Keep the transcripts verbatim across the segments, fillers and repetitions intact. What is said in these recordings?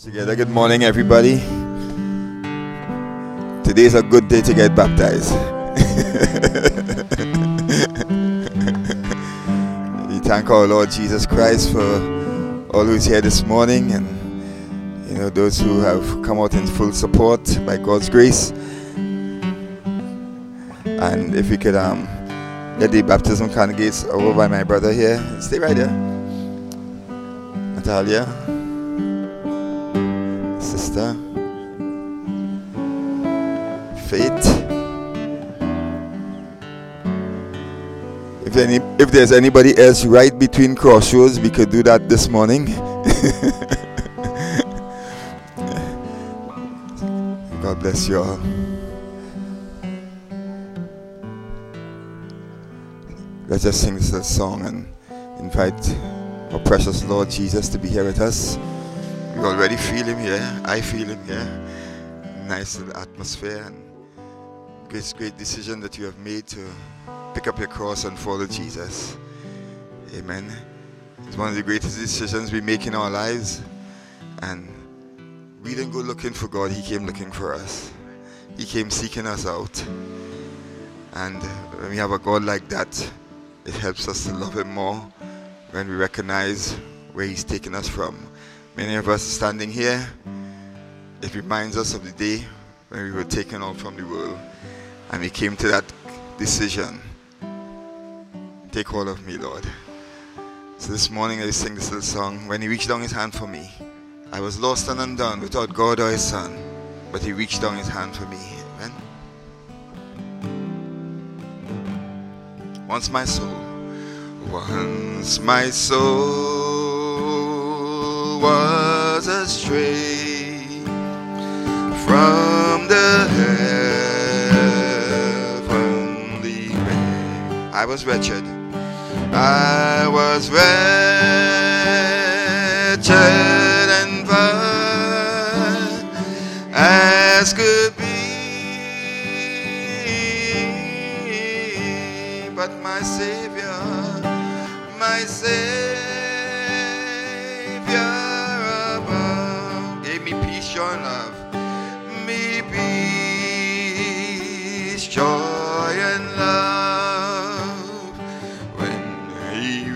Together, good morning, everybody. Today's a good day to get baptized. We thank our Lord Jesus Christ for all who's here this morning, and you know those who have come out in full support by God's grace. And if we could um get the baptism candidates over by my brother here. Stay right there. Natalia. Sister Faith. If any, if there's anybody else right between crossroads, we could do that this morning. God bless you all. Let's just sing this little song and invite our precious Lord Jesus to be here with us. You already feel him here. I feel him here. Nice little atmosphere, and great, great decision that you have made to pick up your cross and follow Jesus. Amen. It's one of the greatest decisions we make in our lives. And we didn't go looking for God. He came looking for us. He came seeking us out. And when we have a God like that, it helps us to love him more when we recognize where he's taken us from. Many of us standing here, it reminds us of the day when we were taken out from the world and we came to that decision. Take hold of me, Lord. So this morning I sing this little song. When he reached down his hand for me, I was lost and undone without God or his son, but he reached down his hand for me. Amen. Once my soul, once my soul was astray from the heavenly ray. I was wretched. I was wretched and vile as could be, but my Savior, my Savior and love, me peace, joy and love. When he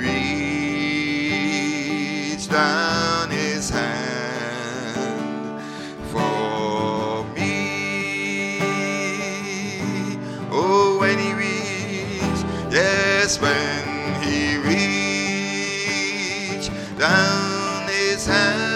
reached down his hand for me. Oh, when he reached, yes, when he reached down his hand.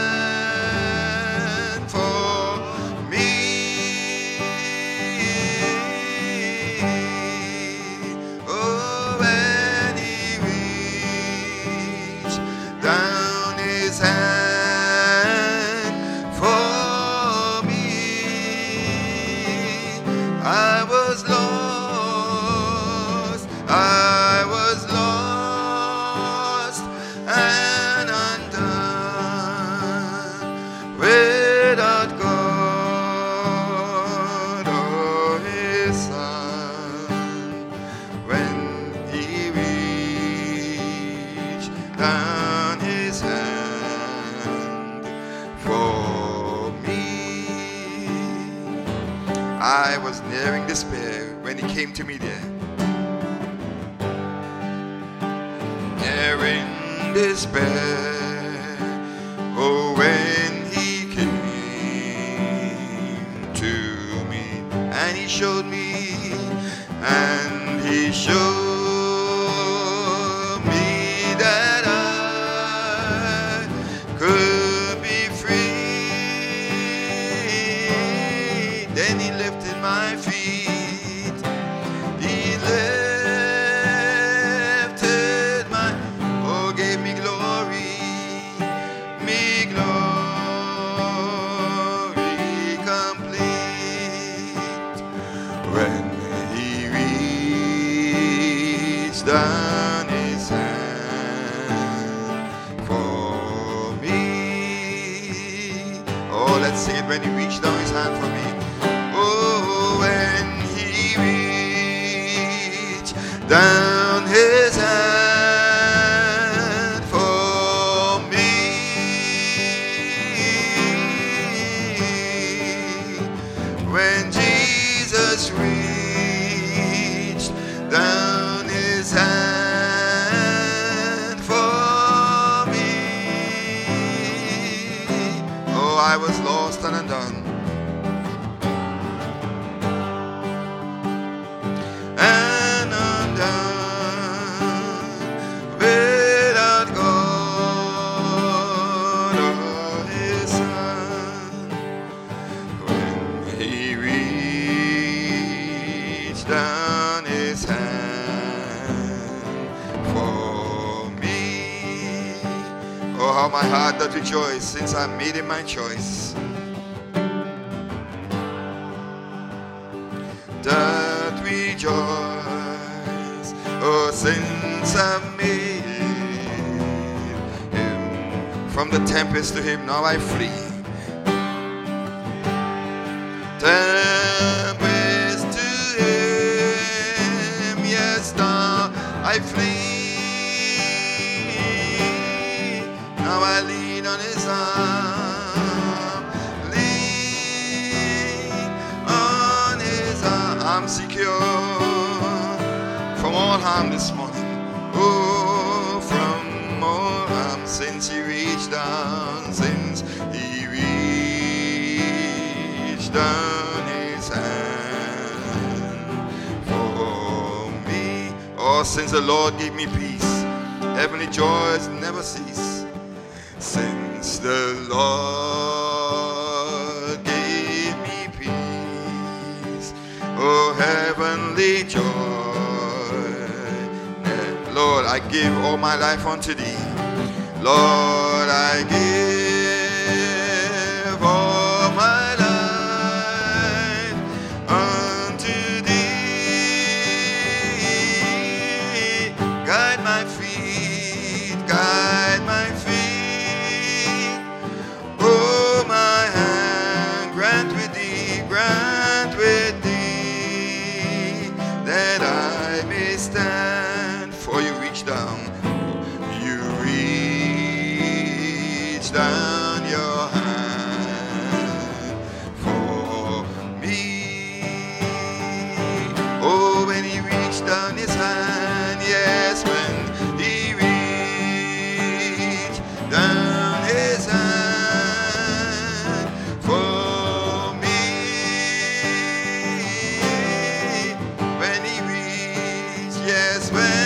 I was nearing despair when he came to me there. Nearing despair, oh, when he came to me, and he showed me, and he showed me that I could be free. Then he lifted my feet. He lifted my, oh, gave me glory, me glory complete. When he reached down his hand for me. Oh, let's sing it. When he reached down his hand for me. Down his hand for me. reached down his hand for me. Oh, I was lost and undone, and undone without God or his Son. When he reached down his hand for me. Oh, how my heart doth rejoice since I made him my choice. Doth rejoice, oh, since I've made him. From the tempest to him now I flee. Tempest to him, yes, now I flee. Now I lean on his arm, lean on his arm. I'm secure from all harm this morning. Oh, from all harm, since he reached down, since he reached down his hand for me. Oh, since the Lord gave me peace, heavenly joys never cease. Since the Lord gave me peace, oh, heavenly joy. Lord, I give all my life unto thee. Lord, I give all my life unto thee. Guide my feet, guide my feet. Oh, my hand, grant with thee, grant with thee, that I may stand. For you reach down, you reach down your hand for me. Oh, when he reached down his hand, yes, when he reached down his hand for me. When he reached, yes, when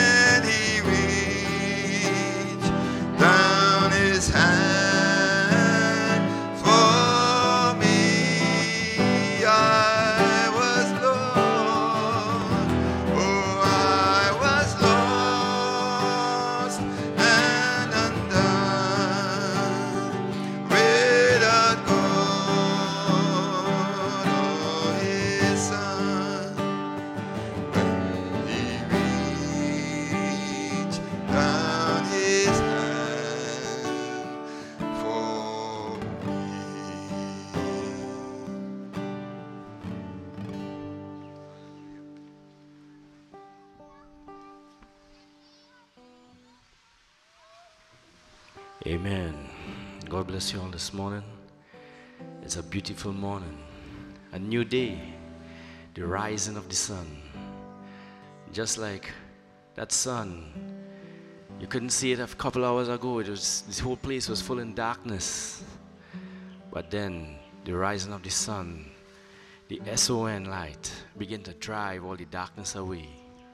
hand for me, I was lost. Oh, I was lost and undone without God or his Son. When he reached down his Amen. God bless you all this morning. It's a beautiful morning, a new day, the rising of the sun. Just like that sun, you couldn't see it a couple hours ago. It was, this whole place was full in darkness. But then the rising of the sun, the S O N light, began to drive all the darkness away.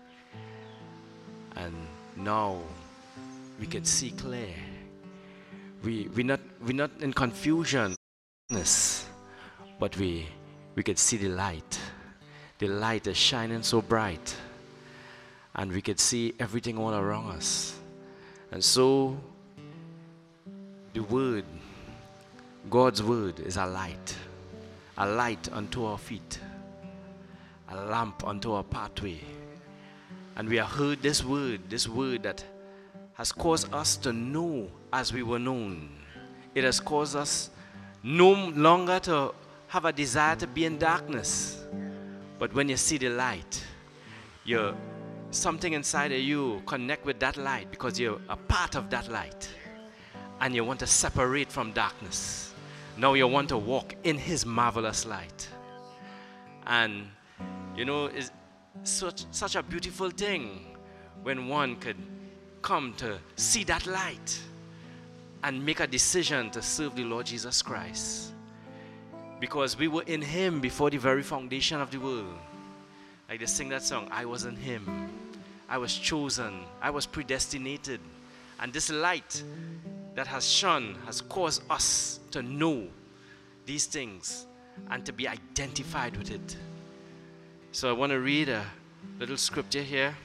And now we could see clear. We we not we not in confusion, but we we could see the light. The light is shining so bright, and we could see everything all around us. And so the word, God's word, is a light, a light unto our feet, a lamp unto our pathway. And we have heard this word, this word that has caused us to know as we were known. It has caused us no longer to have a desire to be in darkness. But when you see the light, you're, something inside of you connect with that light because you're a part of that light. And you want to separate from darkness. Now you want to walk in his marvelous light. And You know, it's such, such a beautiful thing when one could come to see that light and make a decision to serve the Lord Jesus Christ. Because we were in Him before the very foundation of the world. Like they sing that song, I was in Him. I was chosen. I was predestinated. And this light that has shone has caused us to know these things and to be identified with it. So I want to read a little scripture here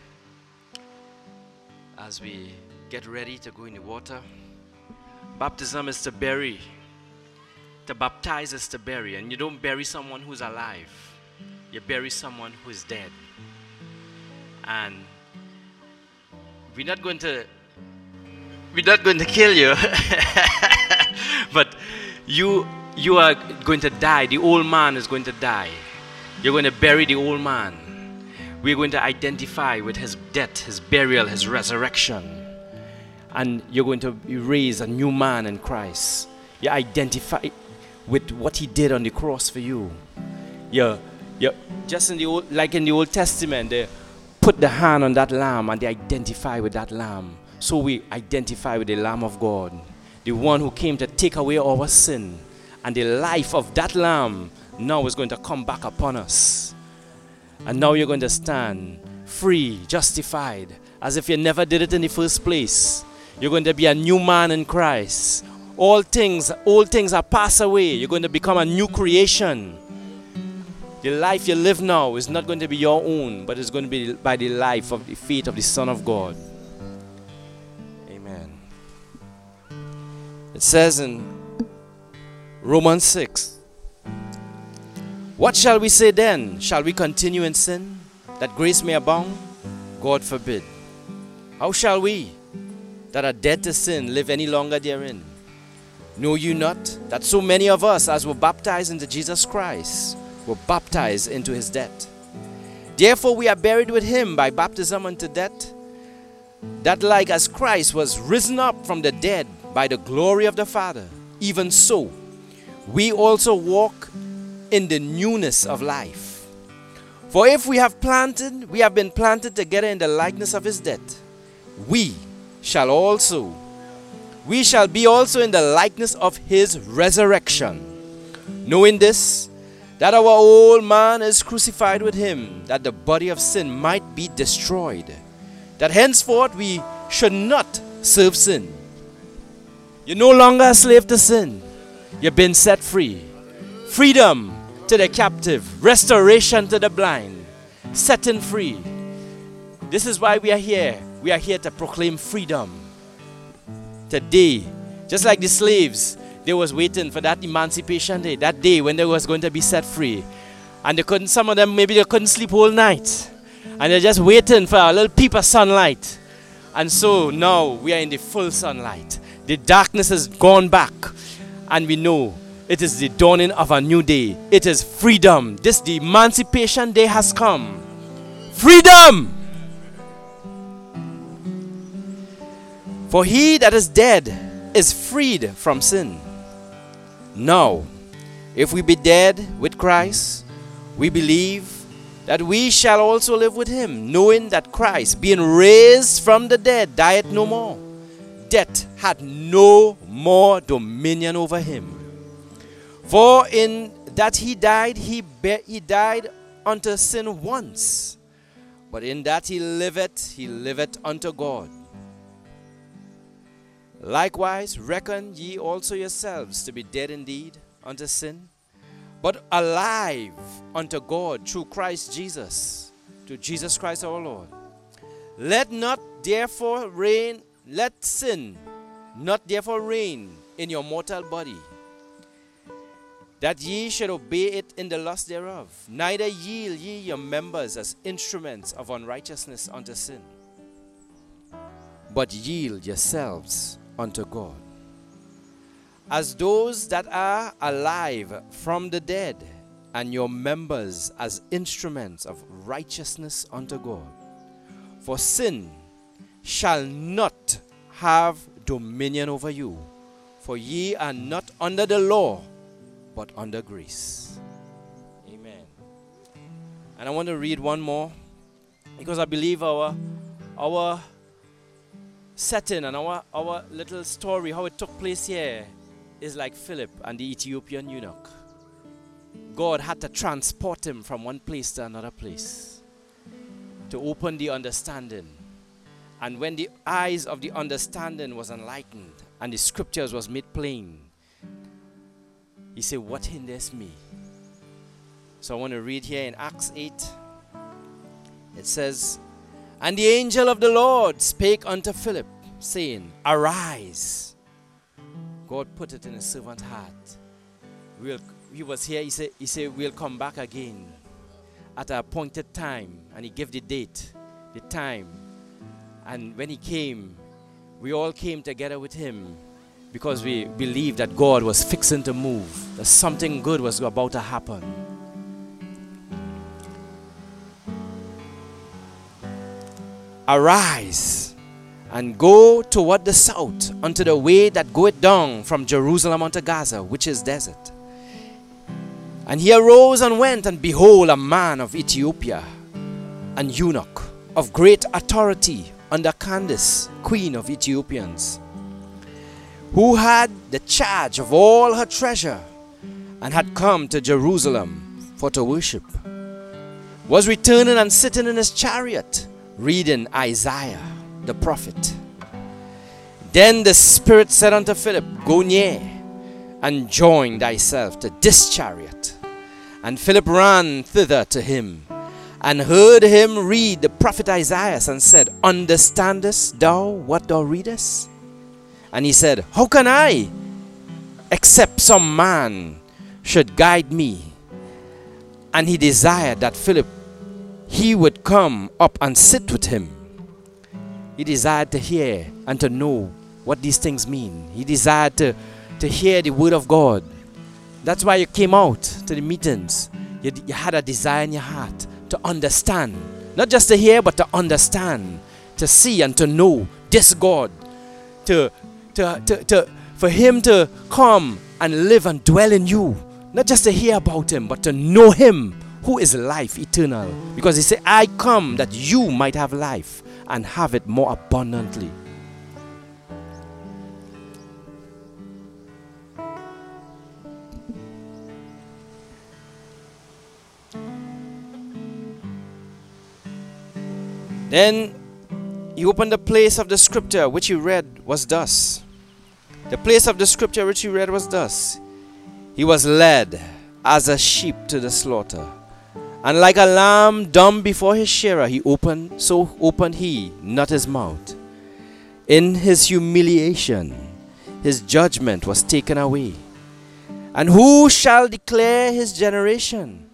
as we get ready to go in the water. Baptism is to bury. To baptize is to bury. And you don't bury someone who's alive. You bury someone who is dead. And we're not going to we're not going to kill you. But you you are going to die. The old man is going to die. You're going to bury the old man. We're going to identify with his death, his burial, his resurrection. And you're going to raise a new man in Christ. You identify with what He did on the cross for you. You're, you're just in the old, like in the Old Testament, they put the hand on that lamb and they identify with that lamb. So we identify with the Lamb of God, the one who came to take away our sin. And the life of that lamb now is going to come back upon us. And now you're going to stand free, justified, as if you never did it in the first place. You're going to be a new man in Christ. All things, old things are passed away. You're going to become a new creation. The life you live now is not going to be your own, but it's going to be by the life of the faith of the Son of God. Amen. It says in Romans six, what shall we say then? Shall we continue in sin, that grace may abound? God forbid. How shall we, that are dead to sin, live any longer therein? Know you not that so many of us as were baptized into Jesus Christ were baptized into His death? Therefore we are buried with Him by baptism unto death, that like as Christ was risen up from the dead by the glory of the Father, even so we also walk in the newness of life. For if we have planted, we have been planted together in the likeness of His death, we shall also, we shall be also in the likeness of His resurrection. Knowing this, that our old man is crucified with Him, that the body of sin might be destroyed, that henceforth we should not serve sin. You're no longer a slave to sin. You've been set free. Freedom to the captive, restoration to the blind, setting free. This is why we are here. We are here to proclaim freedom. Today, just like the slaves, they was waiting for that emancipation day, that day when they was going to be set free. And they couldn't, some of them, maybe they couldn't sleep all night. And they're just waiting for a little peep of sunlight. And so now we are in the full sunlight. The darkness has gone back. And we know it is the dawning of a new day. It is freedom. This, the emancipation day has come. Freedom! For he that is dead is freed from sin. Now, if we be dead with Christ, we believe that we shall also live with Him, knowing that Christ, being raised from the dead, dieth no more. Death had no more dominion over Him. For in that He died, He, be- he died unto sin once. But in that He liveth, He liveth unto God. Likewise, reckon ye also yourselves to be dead indeed unto sin, but alive unto God through Christ Jesus, to Jesus Christ our Lord. Let not therefore reign, let sin not therefore reign in your mortal body, that ye should obey it in the lust thereof. Neither yield ye your members as instruments of unrighteousness unto sin, but yield yourselves unto God, as those that are alive from the dead, and your members as instruments of righteousness unto God. For sin shall not have dominion over you, for ye are not under the law, but under grace. Amen. And I want to read one more because I believe our our setting and our, our little story, how it took place here, is like Philip and the Ethiopian eunuch. God had to transport him from one place to another place to open the understanding. And when the eyes of the understanding was enlightened and the scriptures was made plain, he said, what hinders me? So I want to read here in Acts eight. It says, and the angel of the Lord spake unto Philip, saying, arise. God put it in his servant's heart. We'll, he was here, he said, he said, we'll come back again at an appointed time. And he gave the date, the time. And when he came, we all came together with him because we believed that God was fixing to move, that something good was about to happen. Arise and go toward the south unto the way that goeth down from Jerusalem unto Gaza, which is desert. And he arose and went, and behold, a man of Ethiopia, an eunuch of great authority under Candace, queen of Ethiopians, who had the charge of all her treasure, and had come to Jerusalem for to worship, was returning and sitting in his chariot, reading Isaiah the prophet. Then the Spirit said unto Philip, go near and join thyself to this chariot. And Philip ran thither to him, and heard him read the prophet Isaiah, and said, understandest thou what thou readest? And he said, how can I, except some man should guide me? And he desired that Philip, he would come up and sit with him. He desired to hear and to know what these things mean. He desired to, to hear the word of God. That's why you came out to the meetings. You, you had a desire in your heart to understand. Not just to hear, but to understand. To see and to know this God. To, to, to, to, for him to come and live and dwell in you. Not just to hear about him, but to know him, who is life eternal. Because he said, I come that you might have life and have it more abundantly. Then he opened the place of the scripture which he read was thus. The place of the scripture which he read was thus. He was led as a sheep to the slaughter, and like a lamb dumb before his shearer, he opened, so opened he not his mouth. In his humiliation, his judgment was taken away. And who shall declare his generation?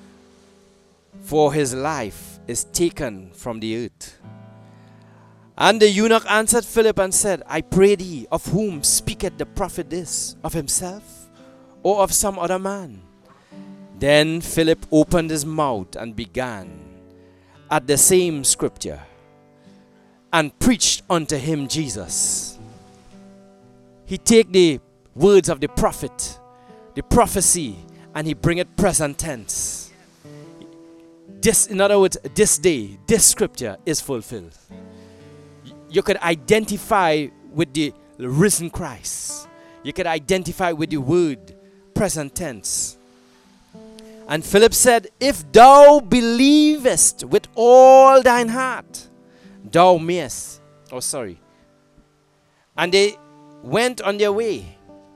For his life is taken from the earth. And the eunuch answered Philip and said, I pray thee, of whom speaketh the prophet this? Of himself, or of some other man? Then Philip opened his mouth and began at the same scripture, and preached unto him Jesus. He take the words of the prophet, the prophecy, and he bring it present tense. This, in other words, this day, this scripture is fulfilled. You could identify with the risen Christ. You could identify with the word present tense. And Philip said, if thou believest with all thine heart, thou mayest. Oh, sorry. And they went on their way.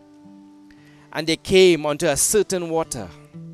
And they came unto a certain water.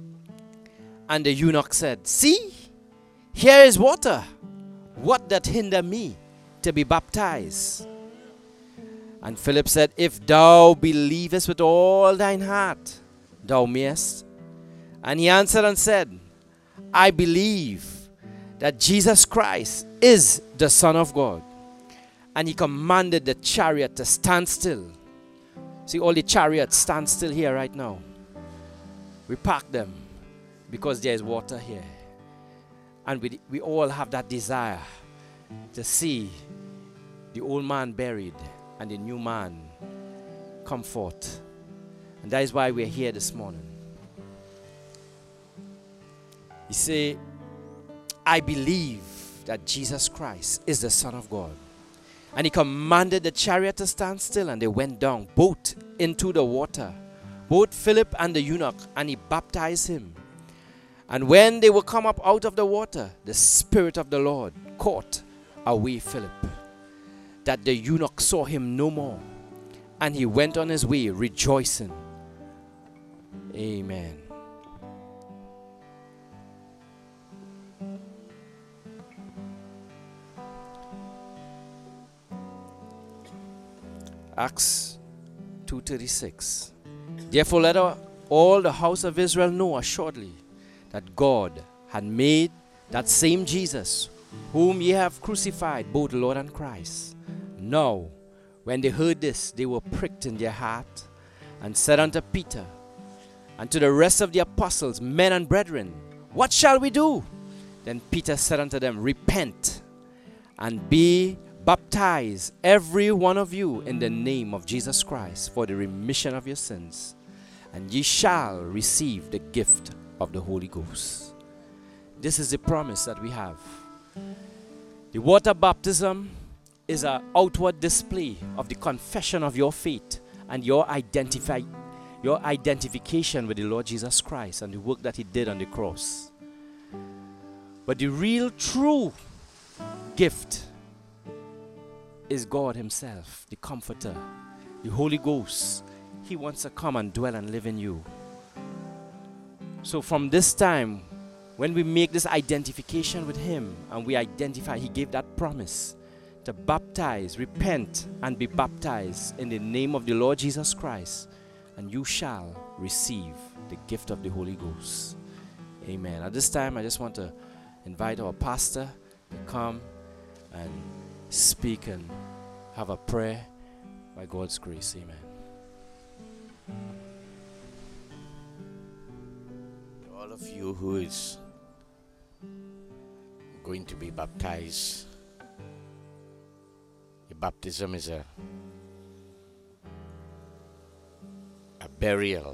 And the eunuch said, see, here is water. What doth hinder me to be baptized? And Philip said, if thou believest with all thine heart, thou mayest. And he answered and said, I believe that Jesus Christ is the Son of God. And he commanded the chariot to stand still. See, all the chariots stand still here right now. We park them because there is water here. And we, we all have that desire to see the old man buried and the new man come forth. And that is why we're here this morning. You see, I believe that Jesus Christ is the Son of God. And he commanded the chariot to stand still, and they went down both into the water, both Philip and the eunuch, and he baptized him. And when they were come up out of the water, the Spirit of the Lord caught away Philip, that the eunuch saw him no more, and he went on his way rejoicing. Amen. Acts two thirty-six. Therefore let all the house of Israel know assuredly that God had made that same Jesus, whom ye have crucified, both Lord and Christ. Now, when they heard this, they were pricked in their heart, and said unto Peter and to the rest of the apostles, Men and brethren, what shall we do? Then Peter said unto them, Repent, and be baptized, every one of you, in the name of Jesus Christ, for the remission of your sins, and ye shall receive the gift of the Holy Ghost. This is the promise that we have. The water baptism is an outward display of the confession of your faith and your identify, your identification with the Lord Jesus Christ and the work that he did on the cross. But the real true gift is God himself, the Comforter, the Holy Ghost. He wants to come and dwell and live in you. So from this time, when we make this identification with him and we identify, he gave that promise to baptize, repent, and be baptized in the name of the Lord Jesus Christ, and you shall receive the gift of the Holy Ghost. Amen. At this time, I just want to invite our pastor to come and speak and have a prayer by God's grace. Amen. All of you who is going to be baptized, your baptism is a a burial,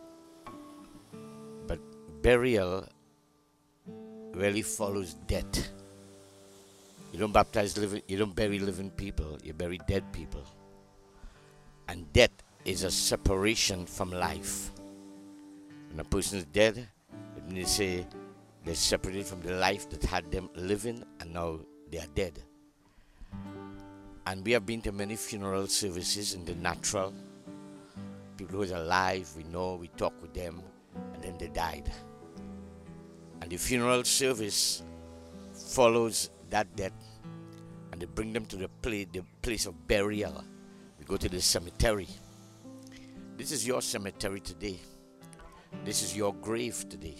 but burial really follows death. You don't baptize living, you don't bury living people, you bury dead people. And death is a separation from life. When a person is dead, it means say they're separated from the life that had them living, and now they are dead. And we have been to many funeral services in the natural. People who are alive, we know, we talk with them, and then they died. And the funeral service follows that death, and they bring them to the place, the place of burial. We go to the cemetery. This is your cemetery today. This is your grave today.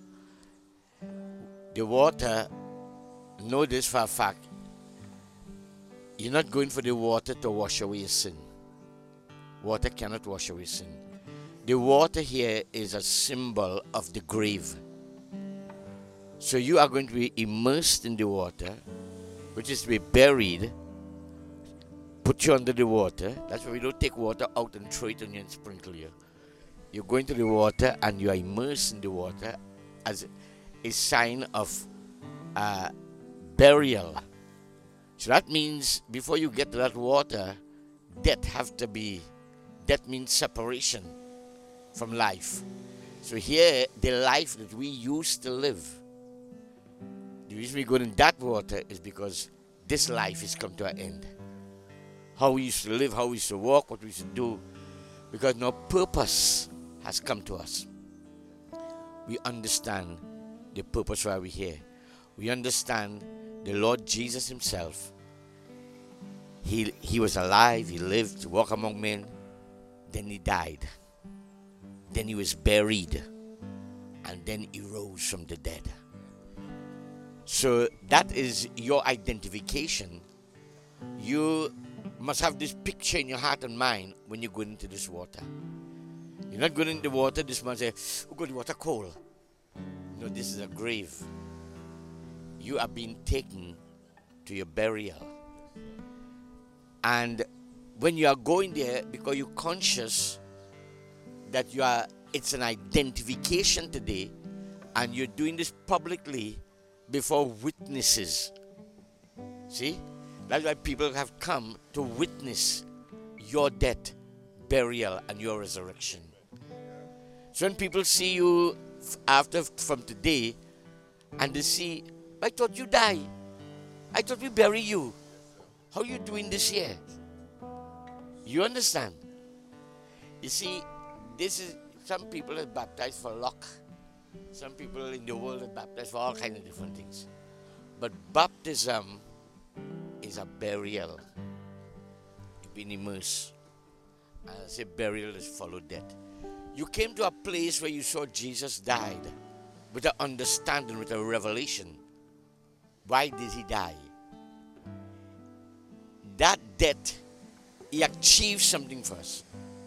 The water, know this for a fact, you're not going for the water to wash away your sin. Water cannot wash away sin. The water here is a symbol of the grave. So you are going to be immersed in the water, which is to be buried, put you under the water. That's why we don't take water out and throw it on you and sprinkle you. You go into the water and you are immersed in the water as a sign of uh, burial. So that means before you get to that water, death have to be, death means separation from life. So here, the life that we used to live, the reason we go in that water is because this life has come to an end. How we used to live, how we used to walk, what we used to do, because no purpose has come to us. We understand the purpose why we're here. We understand the Lord Jesus himself. He, he was alive, he lived, to walk among men, then he died. Then he was buried, and then he rose from the dead. So that is your identification. You must have this picture in your heart and mind when you go into this water. You're not going into the water, this man say, oh God, the water cold. No, this is a grave. You are being taken to your burial. And when you are going there, because you're conscious that you are, it's an identification today, and you're doing this publicly, before witnesses. See? That's why people have come to witness your death, burial, and your resurrection. So when people see you after from today, and they see, I thought you died. I thought we bury you. How are you doing this year? You understand? You see, this is, some people are baptized for luck. Some people in the world are baptized for all kinds of different things. But baptism is a burial. You've been immersed. And I say burial is followed death. You came to a place where you saw Jesus died with an understanding, with a revelation. Why did he die? That death, he achieved something for us.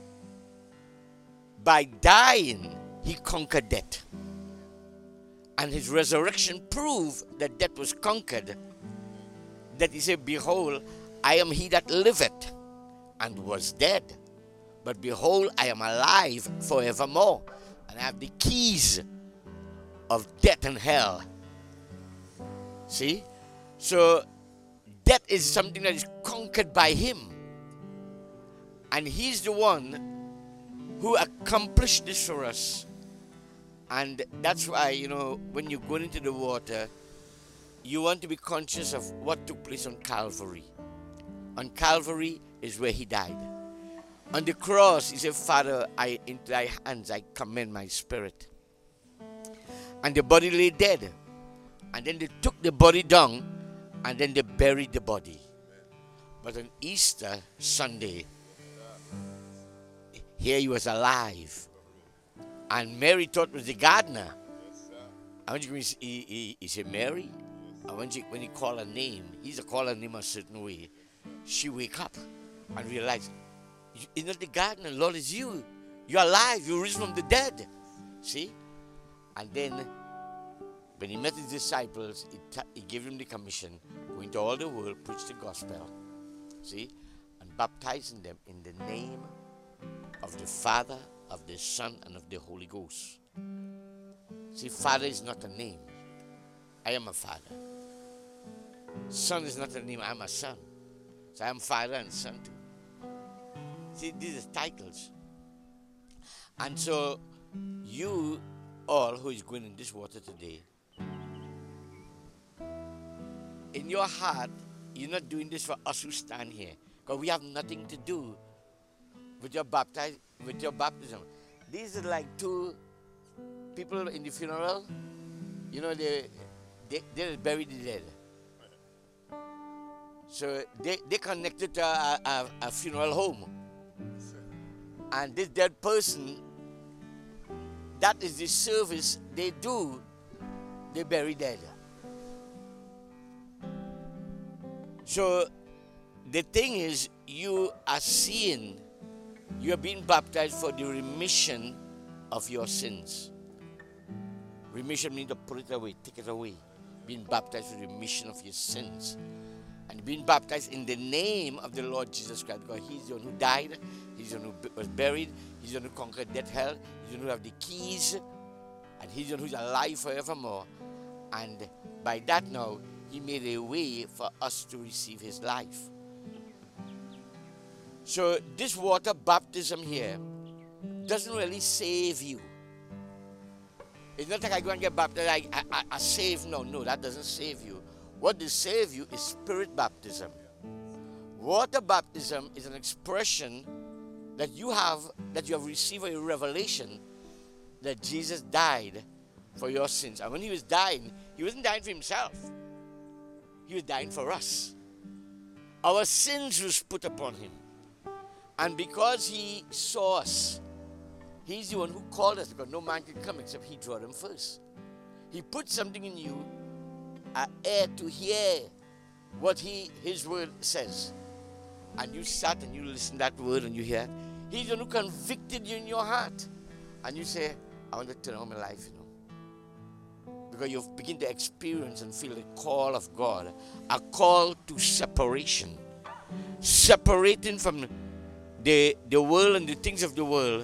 By dying, he conquered death. And his resurrection proved that death was conquered. That he said, behold, I am he that liveth and was dead. But behold, I am alive forevermore. And I have the keys of death and hell. See? So, death is something that is conquered by him. And he's the one who accomplished this for us. And that's why, you know, when you're going into the water, you want to be conscious of what took place on Calvary. On Calvary is where he died. On the cross, he said, Father, I, into thy hands I commend my spirit. And the body lay dead. And then they took the body down, and then they buried the body. But on Easter Sunday, here he was alive. And Mary thought it was the gardener. And when he, he, he said, Mary? And when, she, when he called her name, he's a call her name a certain way. She wake up and realized, it's not the gardener, Lord, it's you. You're alive, you're risen from the dead. See? And then, when he met his disciples, he, ta- he gave them the commission, go into all the world, preach the gospel. See? And baptizing them in the name of the Father, of the Son, and of the Holy Ghost. See, Father is not a name. I am a father. Son is not a name. I am a son. So I am father and son too. See, these are titles. And so, you all who is going in this water today, in your heart, you're not doing this for us who stand here. Because we have nothing to do with your baptize, with your baptism. These are like two people in the funeral. You know, they they they bury the dead. So they they connected to a, a, a funeral home. And this dead person, that is the service they do. They bury dead. So the thing is, you are seeing, you are being baptized for the remission of your sins. Remission means to put it away, take it away. Being baptized for the remission of your sins. And being baptized in the name of the Lord Jesus Christ. Because he's the one who died, he's the one who was buried, he's the one who conquered death, hell, he's the one who have the keys, and he's the one who's alive forevermore. And by that now, he made a way for us to receive his life. So this water baptism here doesn't really save you. It's not like I go and get baptized, I, I, I, I save. No, no, that doesn't save you. What will save you is spirit baptism. Water baptism is an expression that you have, that you have received a revelation that Jesus died for your sins. And when he was dying, he wasn't dying for himself. He was dying for us. Our sins was put upon him. And because he saw us, he's the one who called us, because no man can come except he draw them first. He put something in you, an ear to hear what he his word says. And you sat and you listen to that word and you hear it. He's the one who convicted you in your heart. And you say, I want to turn on my life, you know. Because you begin to experience and feel the call of God. A call to separation. Separating from the, the world and the things of the world.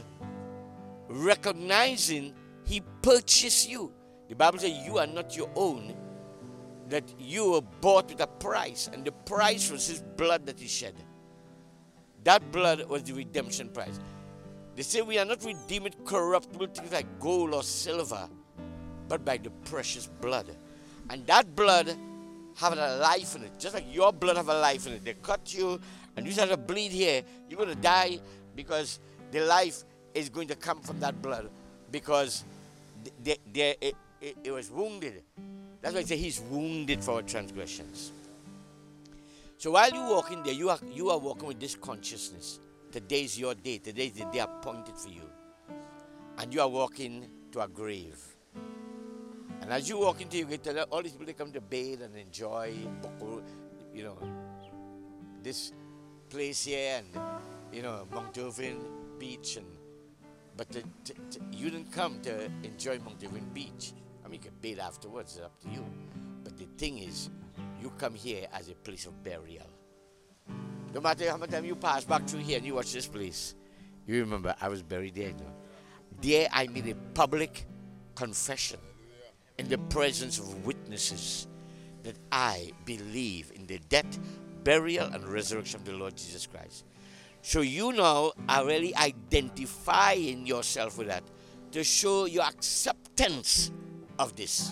Recognizing he purchased you. The Bible says you are not your own. that you were bought with a price, and the price was his blood that he shed. That blood was the redemption price. They say we are not redeemed with corruptible things like gold or silver, but by the precious blood. And that blood have a life in it, just like your blood have a life in it. They cut you, and you start to bleed here. You're going to die because the life is going to come from that blood, because they, they, it, it, it was wounded. That's why I say he's wounded for our transgressions. So while you're walking there, you are, you are walking with this consciousness. Today is your day. Today is the day appointed for you. And you are walking to a grave. And as you walk into, you get to all these people, they come to bathe and enjoy, you know, this place here and, you know, Mount Irving Beach. And But to, to, to, you didn't come to enjoy Mount Irving Beach. I mean, you can bathe afterwards, it's up to you. But the thing is, you come here as a place of burial. No matter how much time you pass back through here and you watch this place, you remember, I was buried there. You know? There I made a public confession in the presence of witnesses that I believe in the death, burial, and resurrection of the Lord Jesus Christ. So you now are really identifying yourself with that to show your acceptance of this.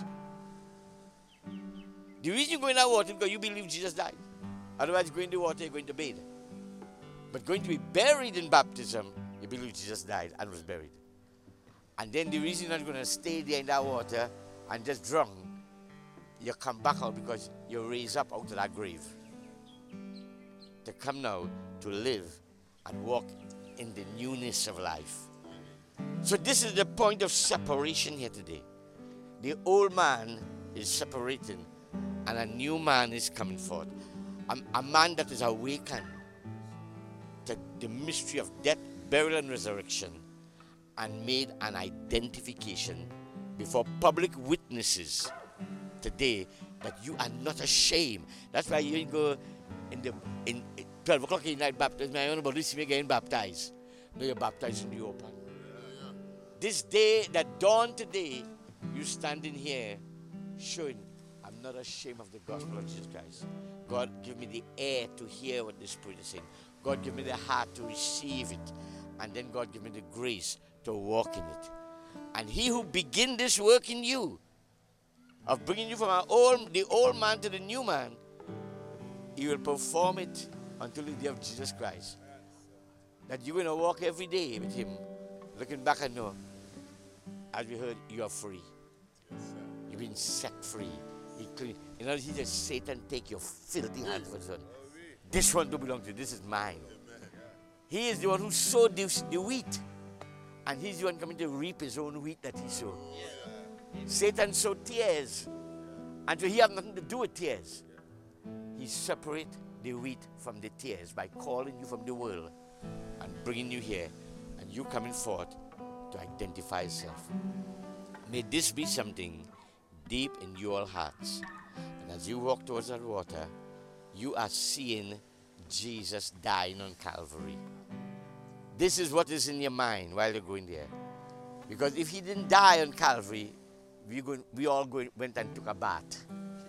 The reason you go in that water is because you believe Jesus died. Otherwise, going to the water, you're going to bathe. But going to be buried in baptism, you believe Jesus died and was buried. And then the reason you're not going to stay there in that water and just drown, you come back out because you're raised up out of that grave. To come now to live and walk in the newness of life. So this is the point of separation here today. The old man is separating and a new man is coming forth. A, a man that is awakened to the mystery of death, burial, and resurrection, and made an identification before public witnesses today that you are not ashamed. That's why you go in the in twelve o'clock in the night baptism. I don't know about this, me getting baptized. No, you're baptized in the open. This day that dawned today, you standing here showing I'm not ashamed of the gospel of Jesus Christ. God, give me the ear to hear what the Spirit is saying. God, give me the heart to receive it. And then God, give me the grace to walk in it. And he who begin this work in you, of bringing you from our old, the old man to the new man, he will perform it until the day of Jesus Christ. That you're going to walk every day with him, looking back and know, as we heard, you are free. You've been set free. He clean. You know, he says, Satan, take your filthy hands from this one. This one don't belong to you. This is mine. He is the one who sowed the, the wheat. And he's the one coming to reap his own wheat that he sowed. Satan sowed tears. And so he has nothing to do with tears. He separates the wheat from the tears by calling you from the world and bringing you here. And you coming forth to identify yourself. May this be something deep in your hearts. And as you walk towards that water, you are seeing Jesus dying on Calvary. This is what is in your mind while you're going there. Because if he didn't die on Calvary, we, go, we all go, went and took a bath.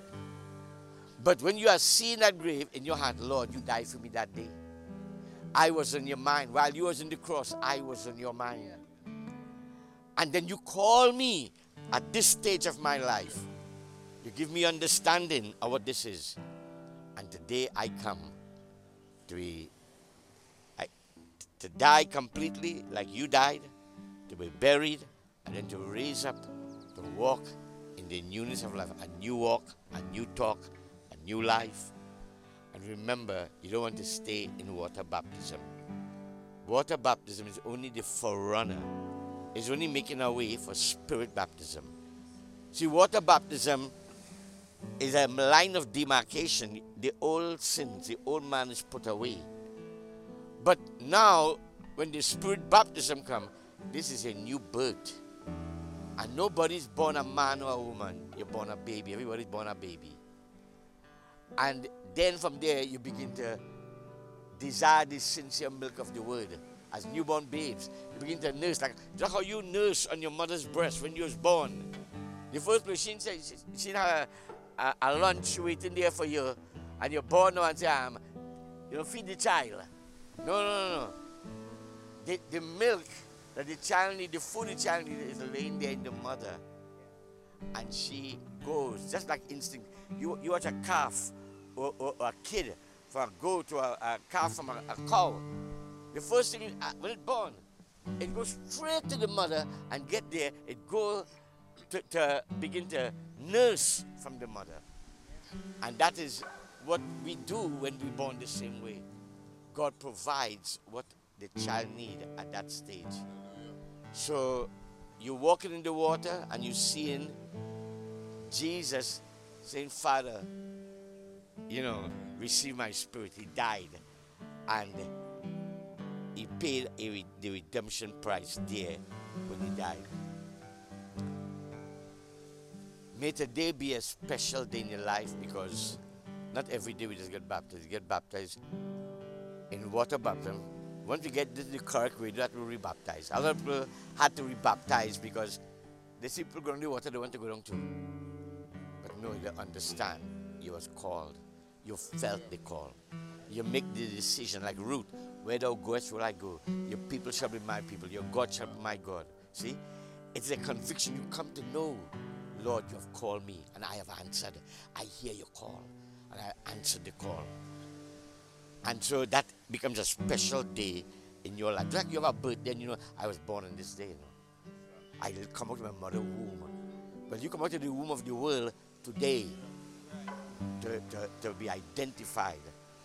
But when you are seeing that grave in your heart, Lord, you died for me that day. I was on your mind. While you was on the cross, I was on your mind. And then you call me at this stage of my life. You give me understanding of what this is. And today I come to be, I, to die completely like you died, to be buried, and then to raise up, to walk in the newness of life. A new walk, a new talk, a new life. And remember, you don't want to stay in water baptism. Water baptism is only the forerunner. It's only making our way for spirit baptism. See, water baptism is a line of demarcation. The old sins, the old man is put away. But now, when the spirit baptism comes, this is a new birth. And nobody's born a man or a woman. You're born a baby. Everybody's born a baby. And then from there, you begin to desire the sincere milk of the word. As newborn babes, you begin to nurse. Like just how you nurse on your mother's breast when you was born. The first place she said, she, she had a, a lunch waiting there for you, and you're born now and say, um, you know, feed the child. No, no, no, no. The, the milk that the child needs, the food the child needs is laying there in the mother. And she goes, just like instinct. You, you watch a calf or, or, or a kid from a goat or a, a calf from a, a cow. The first thing, uh, when it's born, it goes straight to the mother and get there, it goes to, to begin to nurse from the mother. And that is what we do when we're born the same way. God provides what the child needs at that stage. So you're walking in the water and you're seeing Jesus saying, Father, you know, receive my spirit. He died and he paid a, the redemption price there when he died. May today be a special day in your life, because not every day we just get baptized. We get baptized in water baptism. Once we get this the correct way, we have to re-baptize. A lot of people had to re-baptize because they see people going to the water, they want to go down too. But no, you understand. You was called. You felt the call. You make the decision like Ruth. Where thou goest will I go. Your people shall be my people. Your God shall be my God. See? It's a conviction. You come to know, Lord, you have called me and I have answered. I hear your call and I answered the call. And so that becomes a special day in your life. Like you have a birthday and you know, I was born on this day. You know. I come out of my mother's womb. But you come out of the womb of the world today to, to, to be identified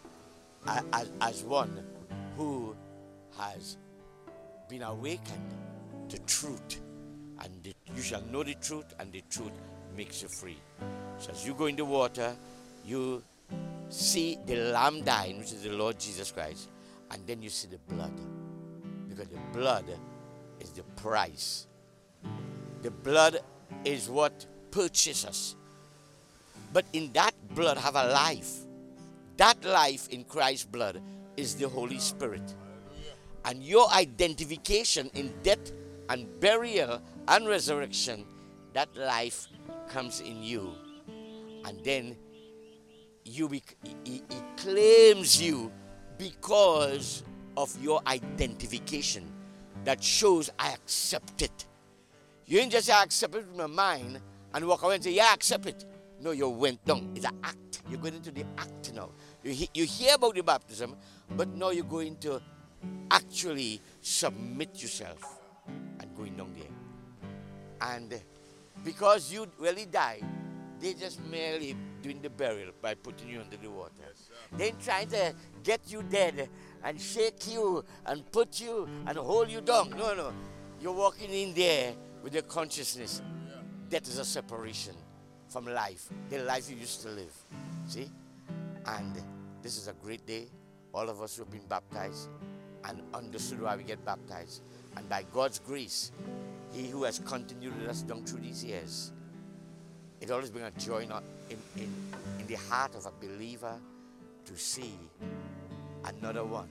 as, as one who has been awakened to truth. And the, you shall know the truth, and the truth makes you free. So as you go in the water, you see the Lamb dying, which is the Lord Jesus Christ, and then you see the blood. Because the blood is the price. The blood is what purchases us. But in that blood have a life. That life in Christ's blood is the Holy Spirit. And your identification in death and burial and resurrection, that life comes in you. And then you be, he, he claims you because of your identification that shows I accept it. You didn't just say I accept it with my mind and walk away and say, yeah, I accept it. No, you went down. It's an act. You're going into the act now. You, he, you hear about the baptism, but now you're going to actually submit yourself and going down there. And because you really died, they just merely doing the burial by putting you under the water. Yes, they ain't trying to get you dead and shake you and put you and hold you down. No, no. You're walking in there with your consciousness. That is a separation from life, the life you used to live. See? And this is a great day. All of us who have been baptized and understood why we get baptized. And by God's grace, He who has continued with us down through these years, it always brings a joy in, in, in, in the heart of a believer to see another one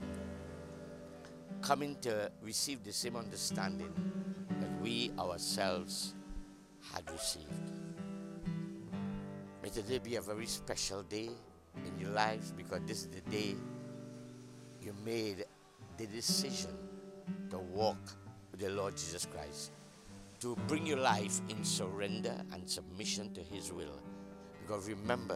coming to receive the same understanding that we ourselves had received. May today be a very special day in your lives, because this is the day you made the decision to walk with the Lord Jesus Christ, to bring your life in surrender and submission to His will. Because remember,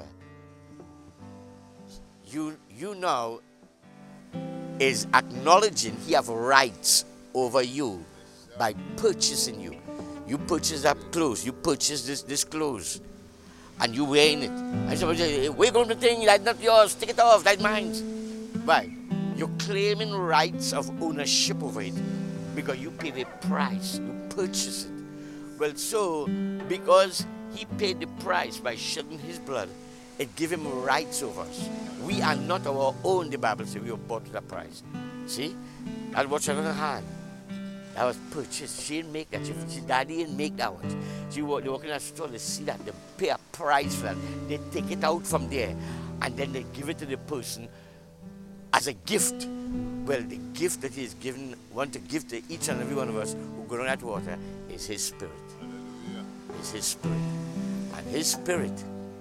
you you now is acknowledging He have rights over you by purchasing you. You purchase that clothes, you purchase this this clothes, and you wearing it. And somebody say, hey, we're going to thing, that's not yours, take it off, that's mine. Right? You're claiming rights of ownership over it because you paid a price, you purchased it. Well, so, because He paid the price by shedding His blood, it gave Him rights over us. We are not our own, the Bible says, we were bought with a price. See? That's what Sharon had. That was purchased. She didn't make that. She, she daddy didn't make that one. She walk, they walk in a store, they see that, they pay a price for that. They take it out from there, and then they give it to the person as a gift. Well, the gift that He is given, want to give to each and every one of us who go on that water is His Spirit. It's His Spirit. And His Spirit is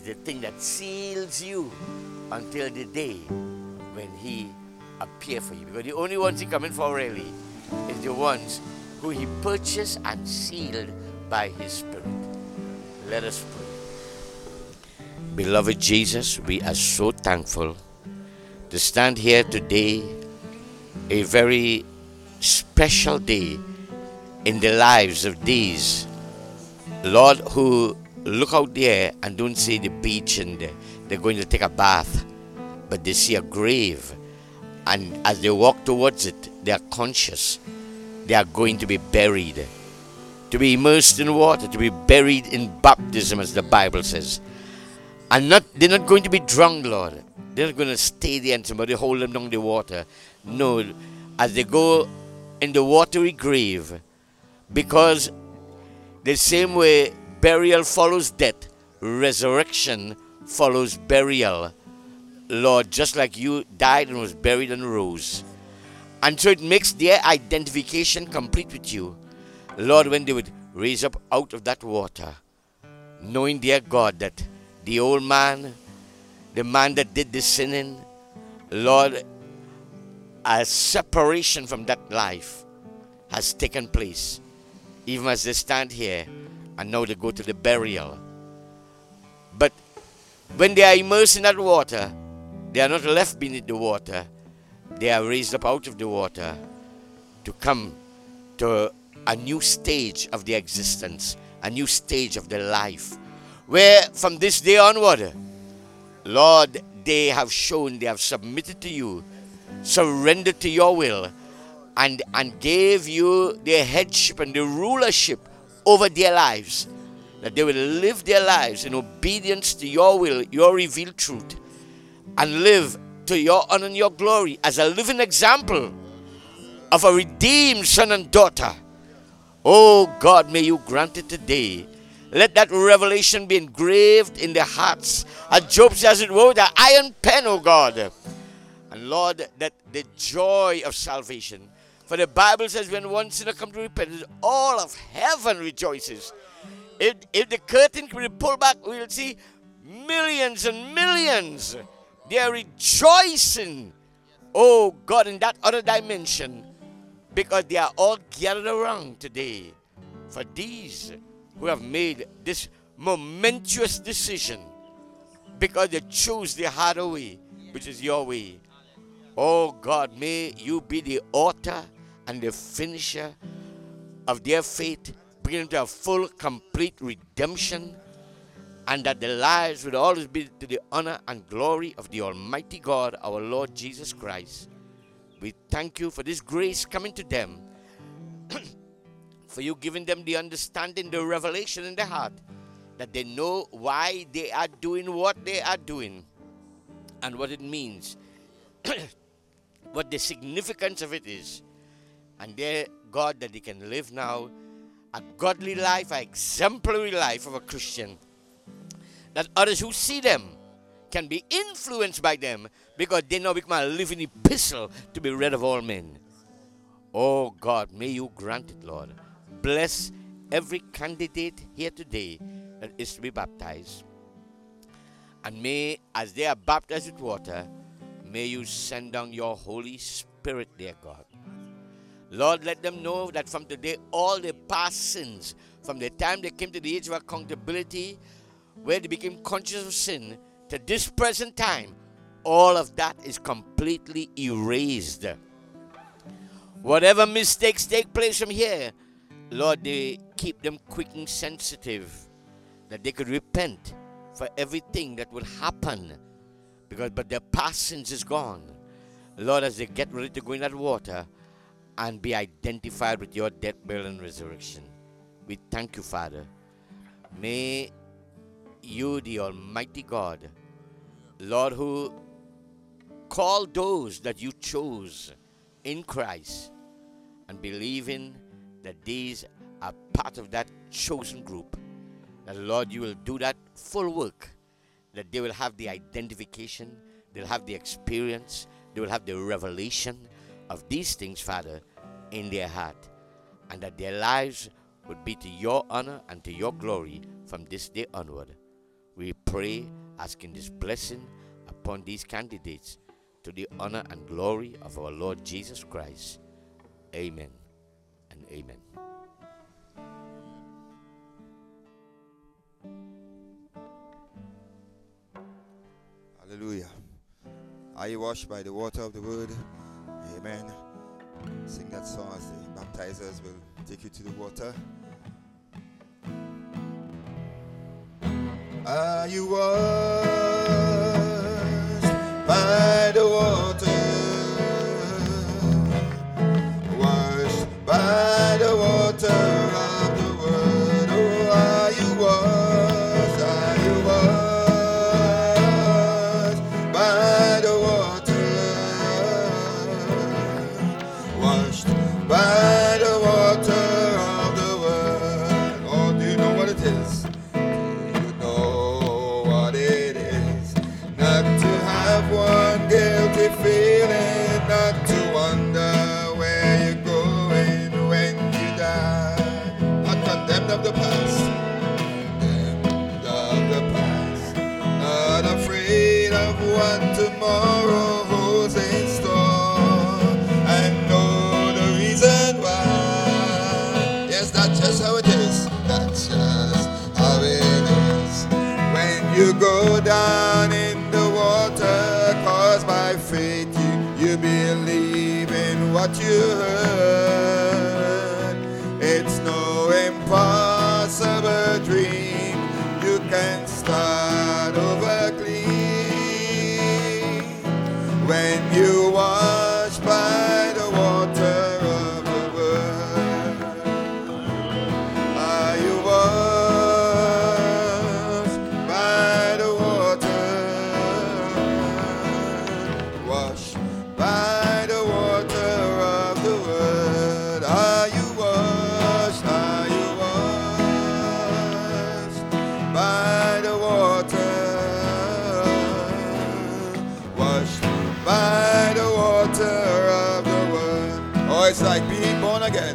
is the thing that seals you until the day when he appear for you. Because the only ones he coming for really is the ones who he purchased and sealed by his Spirit. Let us pray. Beloved Jesus, we are so thankful to stand here today, a very special day in the lives of these, Lord, who look out there and don't see the beach and they're going to take a bath, but they see a grave, and as they walk towards it, they are conscious they are going to be buried, to be immersed in water, to be buried in baptism, as the Bible says. And not they're not going to be drunk, Lord. They're not going to stay there and somebody hold them down the water. No, as they go in the watery grave, because the same way burial follows death, resurrection follows burial. Lord, just like you died and was buried and rose. And so it makes their identification complete with you. Lord, when they would raise up out of that water, knowing, dear God, that the old man, the man that did the sinning, Lord, a separation from that life has taken place. Even as they stand here and now they go to the burial. But when they are immersed in that water, they are not left beneath the water. They are raised up out of the water to come to a new stage of their existence, a new stage of their life, where from this day onward, Lord, they have shown, they have submitted to you, surrendered to your will, and, and gave you their headship and the rulership over their lives, that they will live their lives in obedience to your will, your revealed truth, and live to your honor and your glory as a living example of a redeemed son and daughter. Oh God, may you grant it today. Let that revelation be engraved in their hearts. As Job says it, with an iron pen, oh God. And Lord, that the joy of salvation. For the Bible says when one sinner comes to repentance, all of heaven rejoices. If, if the curtain can be pulled back, we'll see millions and millions. They are rejoicing, oh God, in that other dimension, because they are all gathered around today for these who have made this momentous decision because they chose the harder way, which is your way. Oh God, may you be the author and the finisher of their faith, bringing to a full, complete redemption, and that their lives will always be to the honor and glory of the Almighty God, our Lord Jesus Christ. We thank you for this grace coming to them, for you giving them the understanding, the revelation in their heart, that they know why they are doing what they are doing and what it means, what the significance of it is. And dear God, that they can live now a godly life, an exemplary life of a Christian, that others who see them can be influenced by them, because they now become a living epistle to be read of all men. Oh God, may you grant it, Lord. Bless every candidate here today that is to be baptized. And may, as they are baptized with water, may you send down your Holy Spirit, dear God. Lord, let them know that from today, all their past sins, from the time they came to the age of accountability, where they became conscious of sin, to this present time, all of that is completely erased. Whatever mistakes take place from here, Lord, they keep them quick and sensitive, that they could repent for everything that would happen, because but their past sins is gone. Lord, as they get ready to go in that water and be identified with your death, burial, and resurrection, we thank you, Father. May you, the Almighty God, Lord, who called those that you chose in Christ, and believing that these are part of that chosen group, that, Lord, you will do that full work, that they will have the identification, they'll have the experience, they will have the revelation of these things, Father, in their heart, and that their lives would be to your honor and to your glory from this day onward. We pray asking this blessing upon these candidates to the honor and glory of our Lord Jesus Christ. Amen and amen. Hallelujah. Are you washed by the water of the word? Amen. Sing that song as the baptizers will take you to the water. Are you washed by the water? Washed by the water of the word. Oh, are you washed? Are you washed by the water? Washed by the water of the word. Oh, do you know what it is? One guilty feeling, not to wonder where you're going when you die. Not condemned of the past, condemned of the past. Not afraid of what tomorrow holds in store. And know the reason why. Yes, that's just how it is. That's just how it is. When you go down in the water, cause by faith you, you believe in what you heard. It's no impossible dream. You can start over clean when you wash by the water of the word. Are you washed by the water? Washed by the water of the word. Are you washed? Are you washed by the water? Washed by the water of the word. Oh, it's like being born again.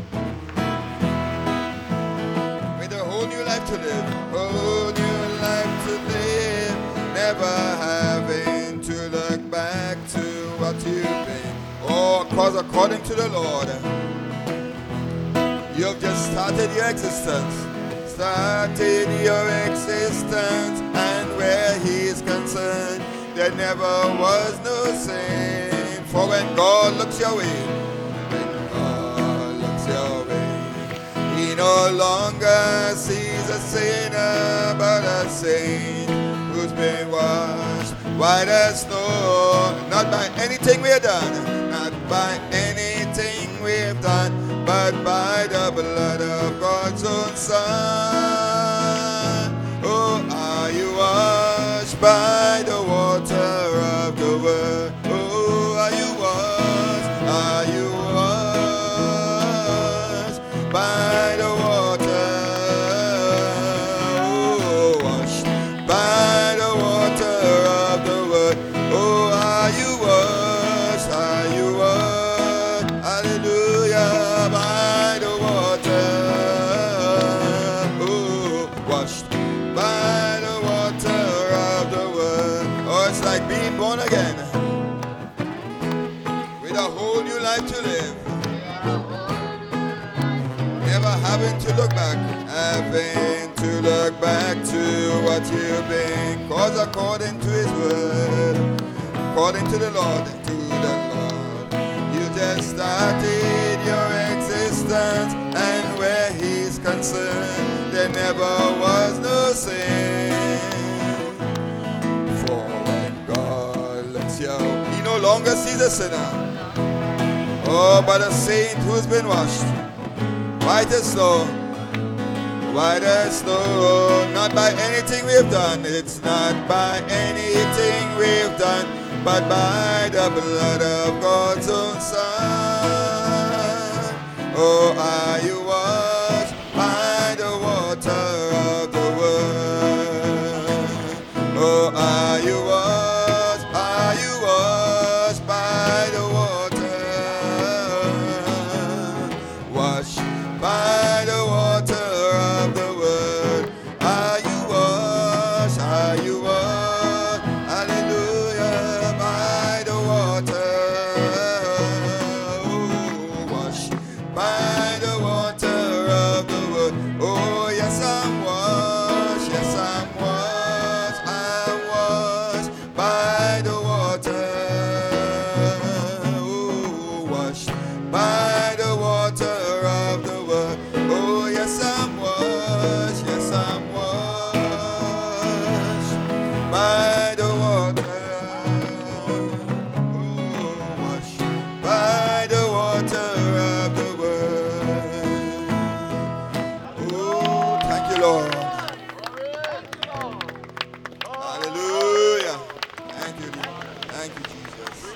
With a whole new life to live. Whole new life to live. Never having to look back to what you've been. Oh, cause according to the Lord, you've just started your existence. Started your existence, and where He's concerned, there never was no sin. For when God looks your way, when God looks your way, He no longer sees a sinner, but a saint who's been washed white as snow. Not by anything we've done, not by anything we've done, but by the blood of God's own Son. Oh, are you washed by the water of the word? Oh, are you washed? Are you washed by the water? Oh, washed by the water of the word. Oh, are you washed? Are you washed? Hallelujah, by the water. Oh, washed by the water of the word. Oh, it's like being born again with a whole new life to live. Never having to look back, having to look back to what you've been. Cause according to His word, according to the Lord, to the Lord, you just started your existence, and where He's concerned, there never was no sin. For when God looks you, He no longer sees a sinner, oh, but a saint who's been washed white as snow, white as snow. Not by anything we've done, it's not by anything we've done, but by the blood of God's own Son. Oh, are you washed by the water of the word? Oh, are you washed? Are you washed by the water? Washed by the water of the word. Are you washed? Lord. Hallelujah. Thank you, thank you, Jesus.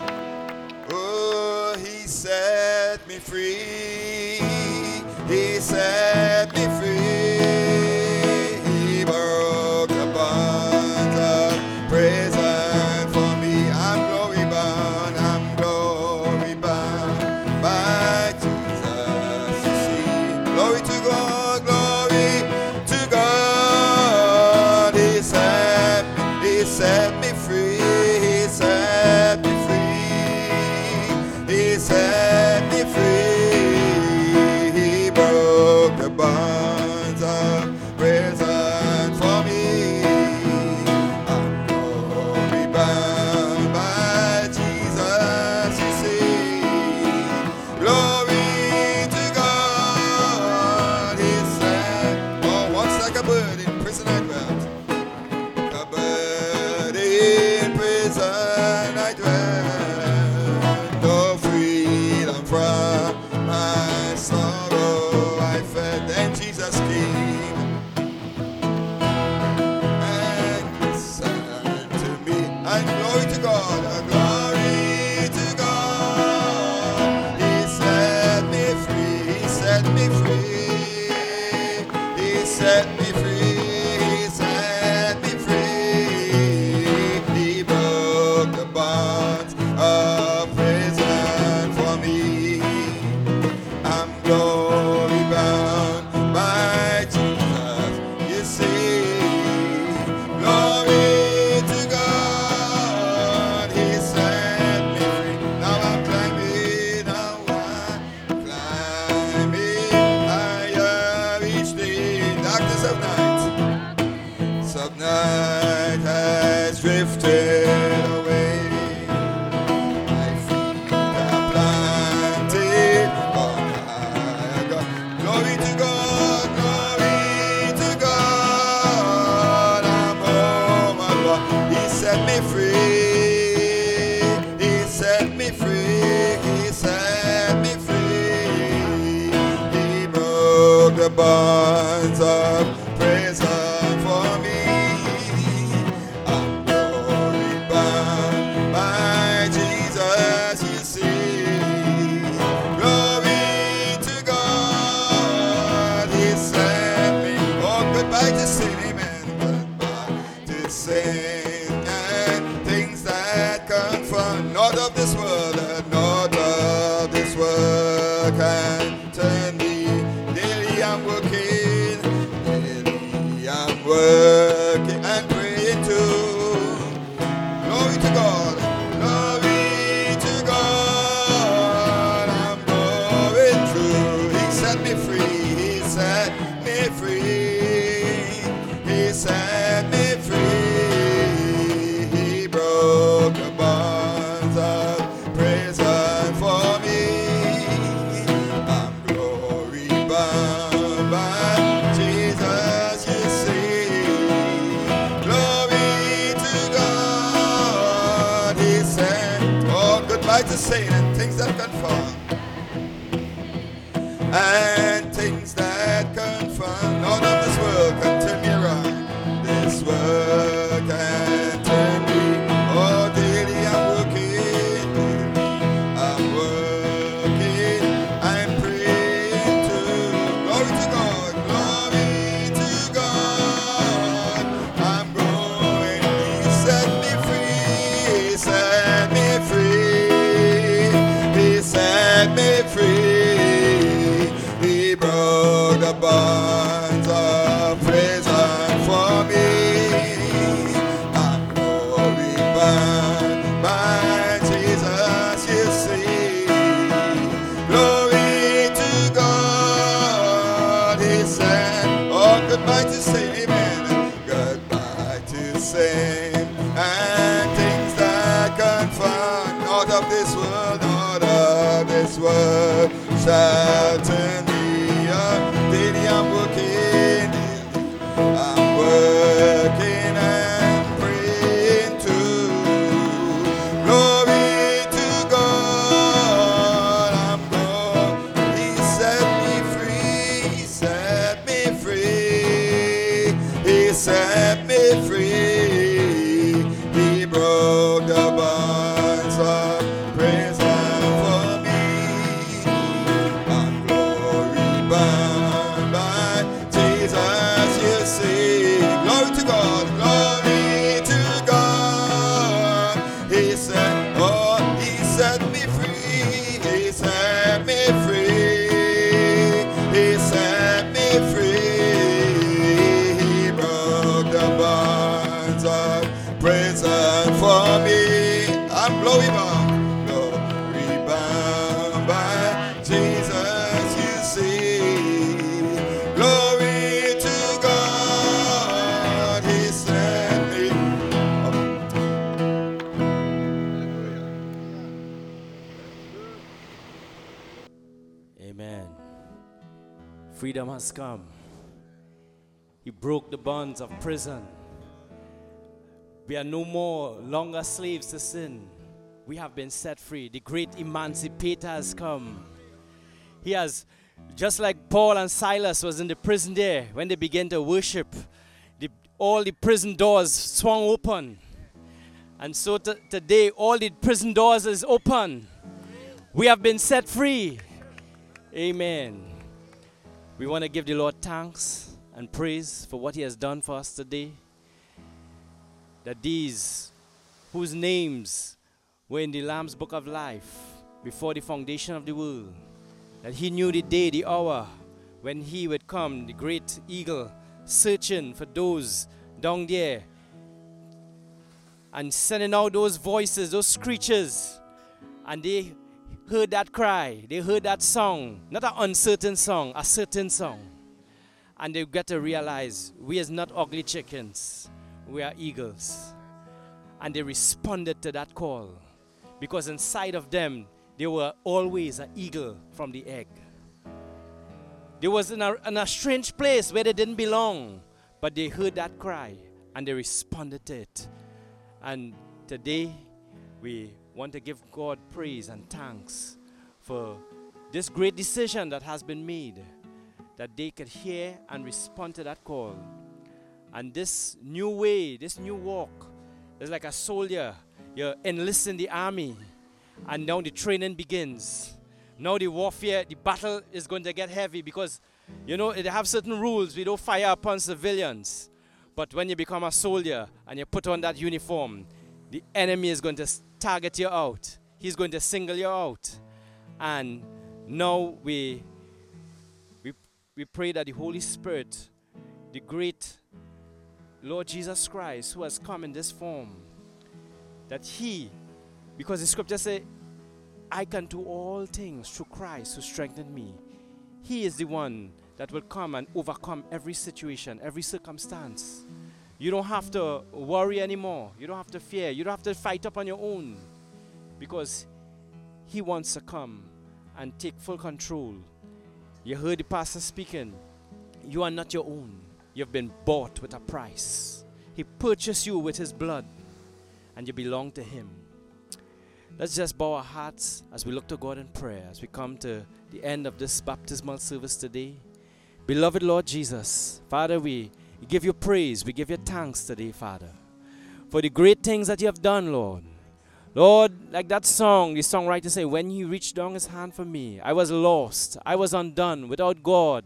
Oh, he set me free. He set me free. He broke the bonds of prison for me. I'm glory bound. I'm glory bound by Jesus. You see, glory to God, glory to God. He set me, he set me free. He set me free. He set me free. He broke the bonds of prison for me. I'm glory bound by Jesus, you see. Glory to God. He said, oh, once like a bird in prison I dwelt. A bird in prison I dwelt. No freedom from my sorrow I felt. Then Jesus came and said to me, and glory to God, and glory to God. He set me free, he set me free, he set me free, he set me free. He broke the bonds of prison for me. I'm glory bound by Jesus, you see. Glory to God, he set me free. Now I'm climbing, now I'm climbing higher each day. Darkness of night, some night has drifted away. My feet are planted on higher ground. Glory to God, glory to God. I'm home alone. He set me free. He set me free. He set me free. He broke the bonds of prison for me. I'm glory bound by Jesus, you see. Glory to God, he set me. Oh, goodbye to sin, amen. Goodbye to sin and things that confront. Not of this world, and not of this world can turn me. Daily I'm working, daily I'm working and praying too. Glory to God, glory to God. I'm going through. He set me free, he set me free, he set me free. He broke the bonds of prison for me. I'm glory bound by Jesus, you see. Glory to God, he said. Oh, goodbye to sin and things that confirm. And things that confirm. None of this world can turn me around. This world can turn me. Oh, daily I'm working, I'm working, I'm praying too. Glory to God, glory to God. I'm going, he set me free, he set me free, he set me free. He broke the bonds of prison for me. I'm glory bound by Jesus, you see. Glory to God, he said. Oh, goodbye to sin, amen. Goodbye to sin and things that confront. Not of this world, not of this world shall turn me up. Daily I'm working, I'm working and praying too. Glory to God, I'm going. He set me free, he set me free. freedom has come. He broke the bonds of prison. We are no more longer slaves to sin. We have been set free. The great emancipator has come. He has, just like Paul and Silas was in the prison there, when they began to worship, the, all the prison doors swung open. And so t- today, all the prison doors is open. We have been set free. Amen. We want to give the Lord thanks and praise for what he has done for us today. That these whose names were in the Lamb's Book of Life before the foundation of the world, that he knew the day, the hour when he would come, the great eagle, searching for those down there and sending out those voices, those screeches, and they heard that cry, they heard that song, not an uncertain song, a certain song. And they got to realize we are not ugly chickens, we are eagles. And they responded to that call, because inside of them, they were always an eagle from the egg. They was in a, in a strange place where they didn't belong, but they heard that cry and they responded to it. And today, we want to give God praise and thanks for this great decision that has been made, that they could hear and respond to that call. And this new way, this new walk, is like a soldier. You're enlisting the army, and now the training begins. Now the warfare, the battle is going to get heavy, because, you know, they have certain rules. We don't fire upon civilians. But when you become a soldier and you put on that uniform, the enemy is going to target you out. He's going to single you out. And now we, we, we pray that the Holy Spirit, the great Lord Jesus Christ, who has come in this form, that he, because the scripture says, I can do all things through Christ who strengthened me. He is the one that will come and overcome every situation, every circumstance. You don't have to worry anymore. You don't have to fear. You don't have to fight up on your own, because he wants to come and take full control. You heard the pastor speaking. You are not your own. You've been bought with a price. He purchased you with his blood, and you belong to him. Let's just bow our hearts as we look to God in prayer, as we come to the end of this baptismal service today. Beloved Lord Jesus, Father, we give you praise, we give you thanks today, Father, for the great things that you have done, Lord. Lord, like that song, the songwriter say, when he reached down his hand for me, I was lost, I was undone, without God.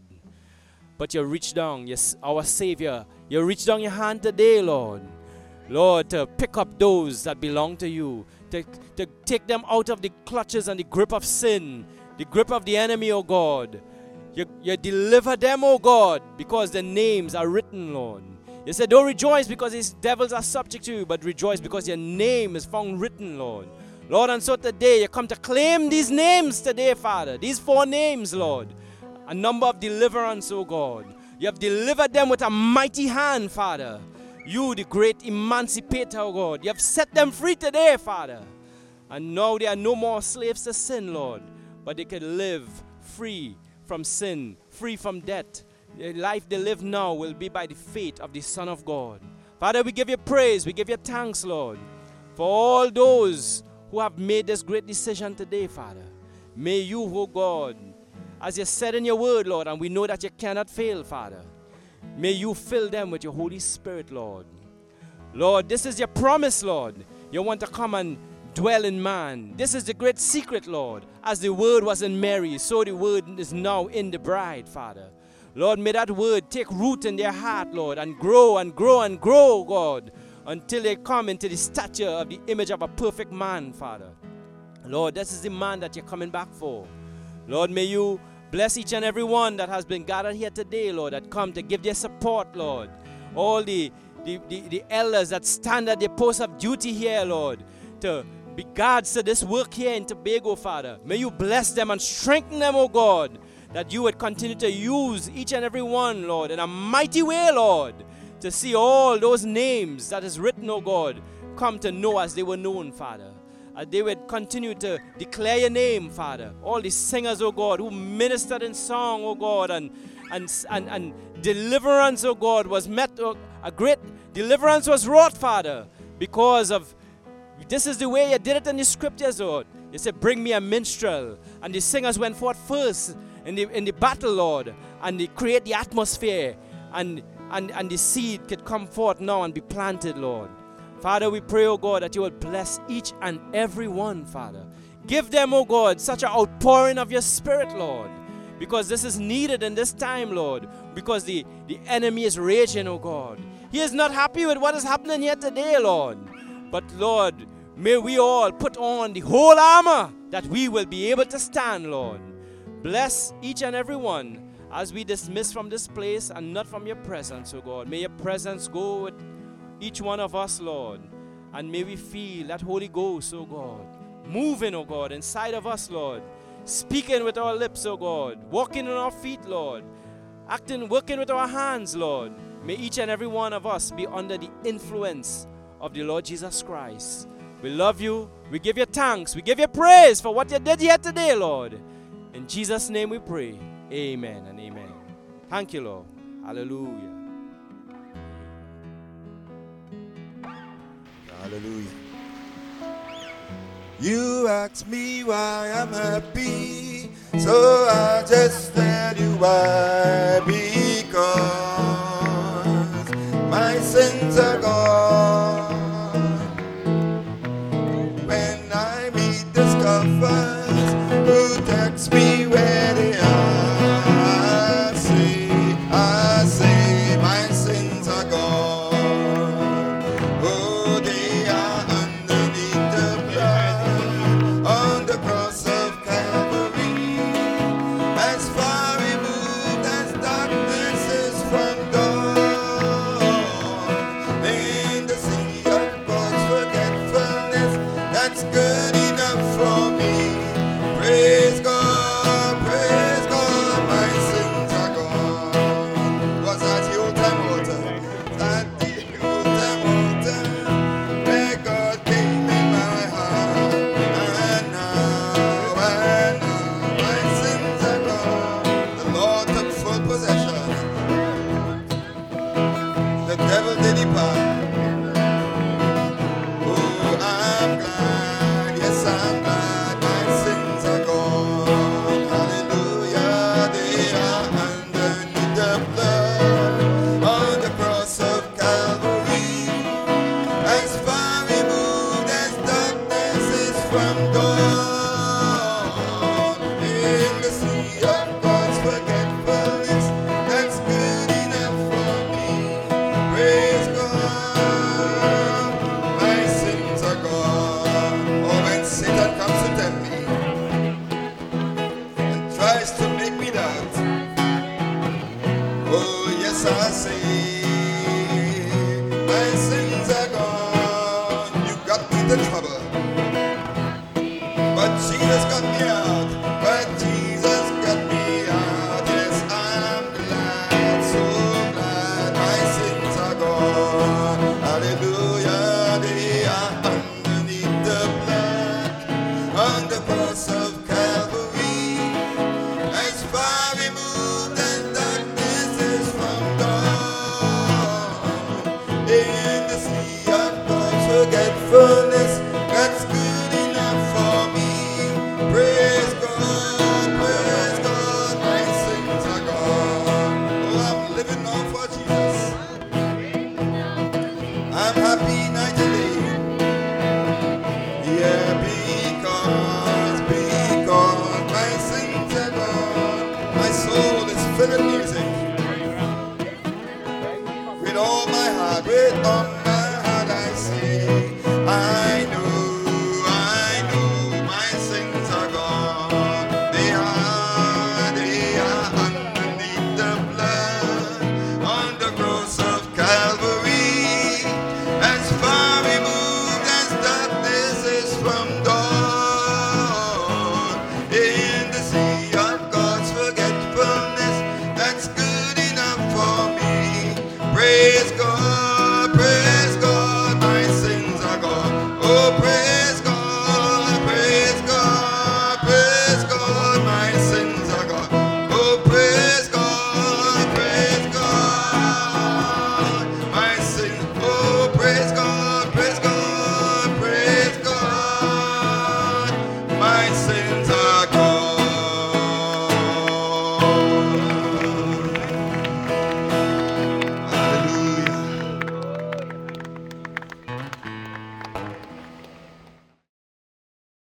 But you reached down, yes, our Savior, you reached down your hand today, Lord. Lord, to pick up those that belong to you, to, to take them out of the clutches and the grip of sin, the grip of the enemy, oh God. You, you deliver them, oh God, because their names are written, Lord. You said, don't rejoice because these devils are subject to you, but rejoice because your name is found written, Lord. Lord, and so today you come to claim these names today, Father, these four names, Lord. A number of deliverance, oh God. You have delivered them with a mighty hand, Father. You, the great emancipator, oh God. You have set them free today, Father. And now they are no more slaves to sin, Lord, but they can live free from sin, free from death. The life they live now will be by the faith of the Son of God. Father, we give you praise, we give you thanks, Lord, for all those who have made this great decision today, Father. May you, oh God, as you said in your word, Lord, and we know that you cannot fail, Father, may you fill them with your Holy Spirit, Lord. Lord, this is your promise, Lord. You want to come and dwell in man. This is the great secret, Lord. As the word was in Mary, so the word is now in the bride, Father. Lord, may that word take root in their heart, Lord, and grow and grow and grow, God, until they come into the stature of the image of a perfect man, Father. Lord, this is the man that you're coming back for. Lord, may you bless each and every one that has been gathered here today, Lord, that come to give their support, Lord. All the, the, the, the elders that stand at their post of duty here, Lord, to be guards to this work here in Tobago, Father. May you bless them and strengthen them, oh God, that you would continue to use each and every one, Lord, in a mighty way, Lord, to see all those names that is written, oh God, come to know as they were known, Father. As they would continue to declare your name, Father. All the singers, oh God, who ministered in song, oh God, and, and, and, and deliverance, oh God, was met, oh, a great deliverance was wrought, Father, because of, this is the way you did it in the scriptures, Lord. You said, bring me a minstrel. And the singers went forth first in the, in the battle, Lord, and they create the atmosphere, and, and, and the seed could come forth now and be planted, Lord. Father, we pray, oh God, that you will bless each and every one, Father. Give them, oh God, such an outpouring of your Spirit, Lord, because this is needed in this time, Lord, because the, the enemy is raging, oh God. He is not happy with what is happening here today, Lord. But, Lord, may we all put on the whole armor that we will be able to stand, Lord. Bless each and every one as we dismiss from this place and not from your presence, oh God. May your presence go with each one of us, Lord. And may we feel that Holy Ghost, oh God, moving, oh God, inside of us, Lord. Speaking with our lips, oh God. Walking on our feet, Lord. Acting, working with our hands, Lord. May each and every one of us be under the influence of the Lord Jesus Christ. We love you. We give you thanks. We give you praise for what you did here today, Lord. In Jesus' name we pray. Amen and amen. Thank you, Lord. Hallelujah. Hallelujah. You ask me why I'm happy, so I just tell you why. Because my sins are gone. When I meet the scoffers who text me where they are, I say, I say my sins are gone. Oh, they are underneath the blood on the cross of Calvary. As far removed as darkness is from dawn, in the sea of God's forgetfulness, that's good enough for me. Praise God, praise God, my sins are gone. Was that the old time altar? That the old time altar where God gave me my heart. And now, and now, my sins are gone. The Lord took full possession. The devil did depart. Oh, I'm glad, yes, I'm glad my sins are gone. Hallelujah, they are underneath the blood on the cross of Calvary. As far removed as darkness is from dawn, in the sea of God's forgetfulness, that's good enough for me. Praise God, my sins are gone. Oh, when Satan comes to tempt me and tries to make me doubt, oh yes, I say, my sins are gone. You got me into trouble, but Jesus got me out. But Jesus got me out. Yes, I'm glad, so glad my sins are gone. Hallelujah, they are underneath the blood on the cross of Calvary. As far removed as darkness is from dawn, in the sea of God's forgetfulness, that's good enough for me. Praise God, praise God, my sins are gone. Oh, I'm living now for Jesus. I'm happy night and day. Yeah, because, because my sins are gone. My soul is filled with music. With all my heart, with all